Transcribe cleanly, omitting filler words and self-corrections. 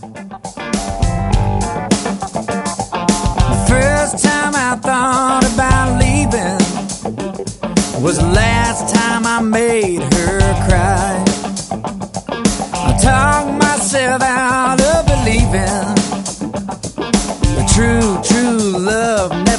The first time I thought about leaving was the last time I made her cry. I talked myself out of believing the true love